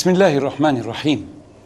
بسم الله الرحمن الرحيم.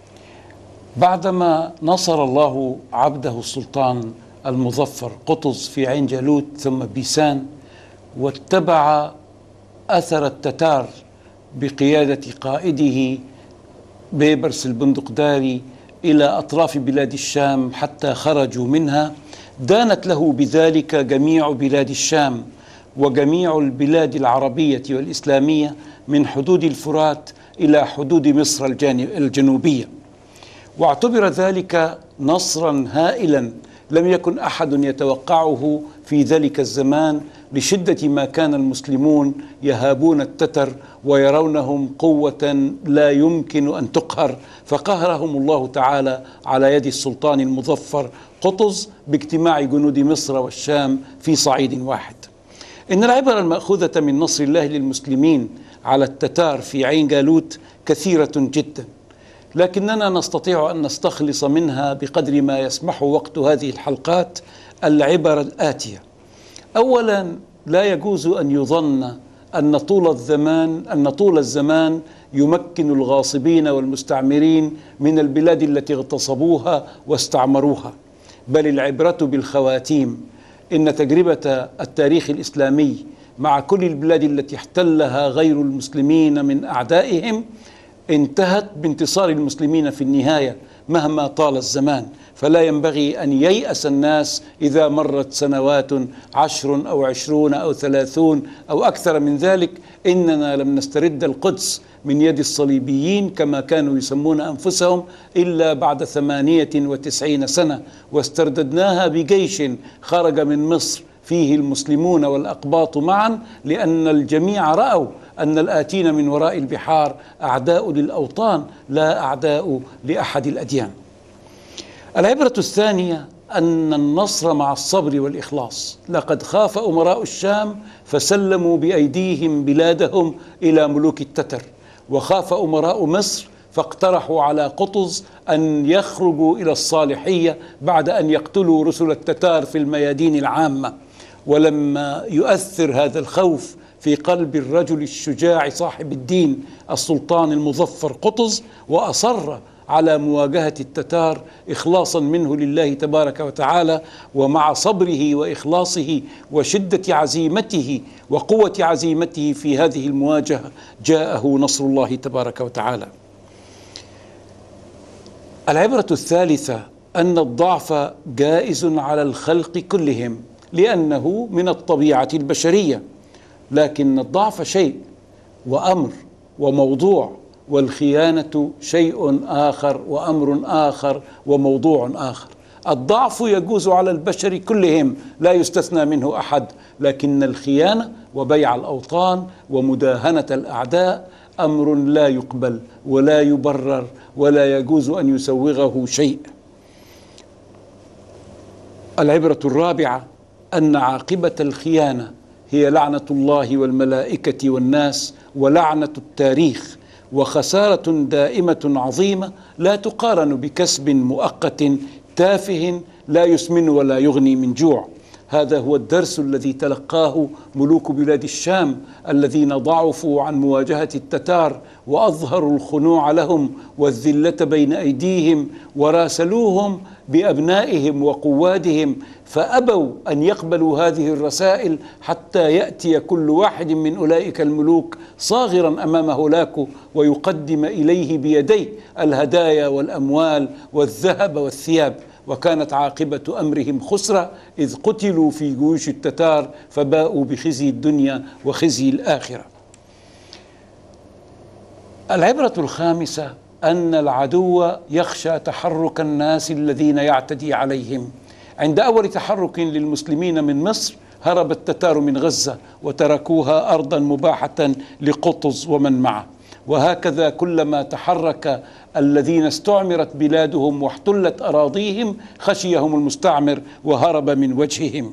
بعدما نصر الله عبده السلطان المظفر قطز في عين جالوت ثم بيسان، واتبع أثر التتار بقيادة قائده بيبرس البندقداري إلى أطراف بلاد الشام حتى خرجوا منها، دانت له بذلك جميع بلاد الشام وجميع البلاد العربية والإسلامية من حدود الفرات إلى حدود مصر الجنوبية، واعتبر ذلك نصرا هائلا لم يكن أحد يتوقعه في ذلك الزمان، لشدة ما كان المسلمون يهابون التتر ويرونهم قوة لا يمكن أن تقهر، فقهرهم الله تعالى على يد السلطان المظفر قطز باجتماع جنود مصر والشام في صعيد واحد. إن العبر المأخوذة من نصر الله للمسلمين على التتار في عين جالوت كثيرة جدا، لكننا نستطيع أن نستخلص منها بقدر ما يسمح وقت هذه الحلقات العبر الآتية. أولا، لا يجوز أن يظن أن طول الزمان يمكن الغاصبين والمستعمرين من البلاد التي اغتصبوها واستعمروها، بل العبرة بالخواتيم. إن تجربة التاريخ الإسلامي مع كل البلاد التي احتلها غير المسلمين من أعدائهم انتهت بانتصار المسلمين في النهاية مهما طال الزمان، فلا ينبغي أن ييأس الناس إذا مرت سنوات 10 أو 20 أو 30 أو أكثر من ذلك. إننا لم نسترد القدس من يد الصليبيين كما كانوا يسمون أنفسهم إلا بعد 98 سنة، واسترددناها بجيش خرج من مصر فيه المسلمون والأقباط معا، لأن الجميع رأوا أن الآتين من وراء البحار أعداء للأوطان لا أعداء لأحد الأديان. العبرة الثانية أن النصر مع الصبر والإخلاص. لقد خاف أمراء الشام فسلموا بأيديهم بلادهم إلى ملوك التتر، وخاف أمراء مصر فاقترحوا على قطز أن يخرجوا إلى الصالحية بعد أن يقتلوا رسل التتار في الميادين العامة. ولما يؤثر هذا الخوف في قلب الرجل الشجاع صاحب الدين السلطان المظفر قطز، وأصر على مواجهة التتار إخلاصا منه لله تبارك وتعالى، ومع صبره وإخلاصه وشدة عزيمته وقوة عزيمته في هذه المواجهة جاءه نصر الله تبارك وتعالى. العبرة الثالثة أن الضعف جائز على الخلق كلهم، لأنه من الطبيعة البشرية، لكن الضعف شيء وأمر وموضوع، والخيانة شيء آخر وأمر آخر وموضوع آخر. الضعف يجوز على البشر كلهم لا يستثنى منه أحد، لكن الخيانة وبيع الأوطان ومداهنة الأعداء أمر لا يقبل ولا يبرر ولا يجوز أن يسوغه شيء. العبرة الرابعة أن عاقبة الخيانة هي لعنة الله والملائكة والناس ولعنة التاريخ، وخسارة دائمة عظيمة لا تقارن بكسب مؤقت تافه لا يسمن ولا يغني من جوع. هذا هو الدرس الذي تلقاه ملوك بلاد الشام الذين ضعفوا عن مواجهة التتار وأظهروا الخنوع لهم والذلة بين أيديهم، وراسلوهم بأبنائهم وقوادهم، فأبوا أن يقبلوا هذه الرسائل حتى يأتي كل واحد من أولئك الملوك صاغرا أمام هولاكو ويقدم إليه بيديه الهدايا والأموال والذهب والثياب. وكانت عاقبة أمرهم خسرة، إذ قتلوا في جيوش التتار فباءوا بخزي الدنيا وخزي الآخرة. العبرة الخامسة أن العدو يخشى تحرك الناس الذين يعتدي عليهم. عند أول تحرك للمسلمين من مصر هرب التتار من غزة وتركوها أرضا مباحة لقطز ومن معه، وهكذا كلما تحرك الذين استعمرت بلادهم واحتلت أراضيهم خشيهم المستعمر وهرب من وجههم.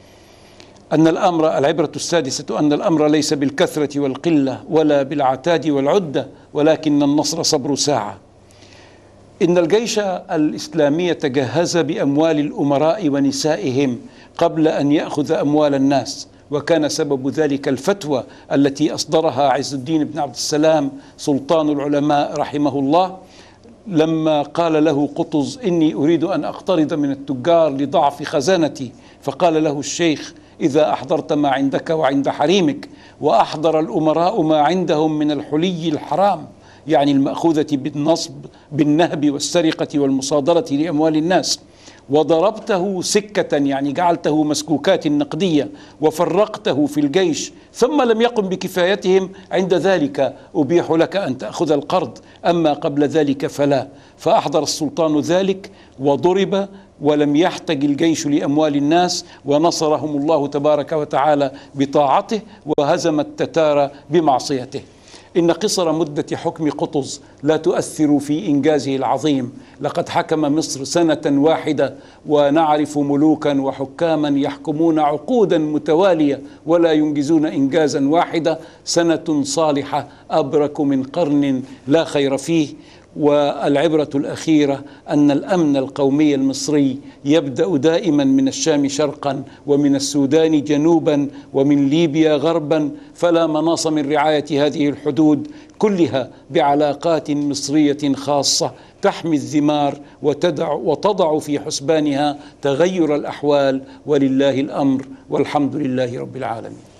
العبرة السادسة أن الأمر ليس بالكثرة والقلة ولا بالعتاد والعدة، ولكن النصر صبر ساعة. إن الجيش الإسلامي تجهز بأموال الأمراء ونسائهم قبل أن يأخذ أموال الناس، وكان سبب ذلك الفتوى التي أصدرها عز الدين بن عبد السلام سلطان العلماء رحمه الله، لما قال له قطز: إني أريد أن أقترض من التجار لضعف خزانتي، فقال له الشيخ: إذا أحضرت ما عندك وعند حريمك، وأحضر الأمراء ما عندهم من الحلي الحرام، يعني المأخوذة بالنصب بالنهب والسرقة والمصادرة لأموال الناس، وضربته سكة، يعني جعلته مسكوكات نقدية، وفرقته في الجيش، ثم لم يقم بكفايتهم، عند ذلك أبيح لك أن تأخذ القرض، أما قبل ذلك فلا. فأحضر السلطان ذلك وضرب، ولم يحتج الجيش لأموال الناس، ونصرهم الله تبارك وتعالى بطاعته، وهزم التتار بمعصيته. إن قصر مدة حكم قطز لا تؤثر في إنجازه العظيم. لقد حكم مصر سنة واحدة، ونعرف ملوكا وحكاما يحكمون عقودا متوالية ولا ينجزون إنجازا واحدا. سنة صالحة أبرك من قرن لا خير فيه. والعبرة الأخيرة أن الأمن القومي المصري يبدأ دائما من الشام شرقا، ومن السودان جنوبا، ومن ليبيا غربا، فلا مناص من رعاية هذه الحدود كلها بعلاقات مصرية خاصة تحمي الثمار وتضع في حسبانها تغير الأحوال، ولله الأمر والحمد لله رب العالمين.